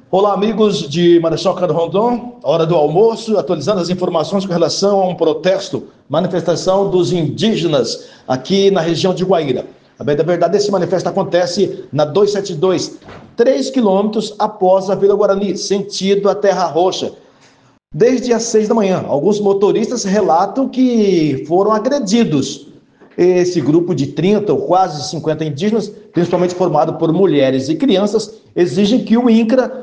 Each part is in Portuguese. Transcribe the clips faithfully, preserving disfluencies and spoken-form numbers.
Olá, amigos de Marechal Cândido Rondon, hora do almoço, atualizando as informações com relação a um protesto, manifestação dos indígenas aqui na região de Guaíra. A bem da verdade, esse manifesto acontece na duzentos e setenta e dois, três quilômetros após a Vila Guarani, sentido a Terra Roxa. Desde as seis da manhã, alguns motoristas relatam que foram agredidos. Esse grupo de trinta ou quase cinquenta indígenas, principalmente formado por mulheres e crianças, exigem que o INCRA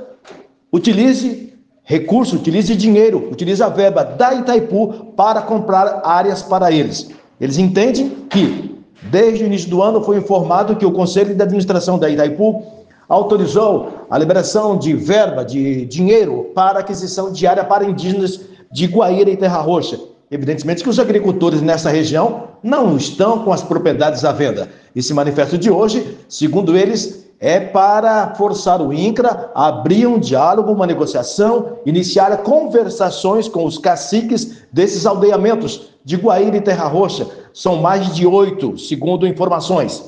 utilize recurso, utilize dinheiro, utilize a verba da Itaipu para comprar áreas para eles. Eles entendem que, desde o início do ano, foi informado que o Conselho de Administração da Itaipu autorizou a liberação de verba, de dinheiro para aquisição de área para indígenas de Guaíra e Terra Roxa. Evidentemente que os agricultores nessa região não estão com as propriedades à venda. Esse manifesto de hoje, segundo eles, é para forçar o INCRA a abrir um diálogo, uma negociação, iniciar conversações com os caciques desses aldeamentos de Guaíra e Terra Roxa. São mais de oito, segundo informações.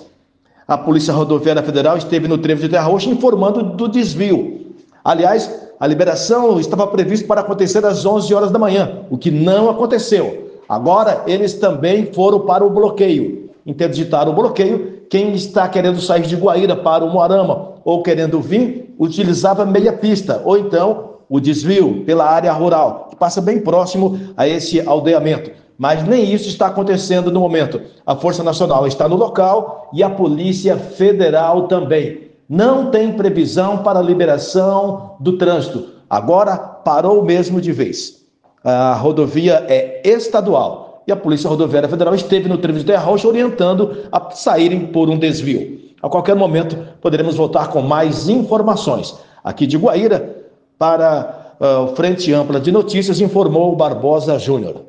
A Polícia Rodoviária Federal esteve no trevo de Terra Roxa informando do desvio. Aliás, a liberação estava prevista para acontecer às onze horas da manhã, o que não aconteceu. Agora, eles também foram para o bloqueio. Interditaram o bloqueio. Quem está querendo sair de Guaíra para o Moarama ou querendo vir, utilizava meia pista, ou então o desvio pela área rural, que passa bem próximo a esse aldeamento. Mas nem isso está acontecendo no momento. A Força Nacional está no local e a Polícia Federal também. Não tem previsão para a liberação do trânsito. Agora parou mesmo de vez. A rodovia é estadual. E a Polícia Rodoviária Federal esteve no trevo de Terra Roxa orientando a saírem por um desvio. A qualquer momento poderemos voltar com mais informações. Aqui de Guaíra, para uh, o Frente Ampla de Notícias, informou Barbosa Júnior.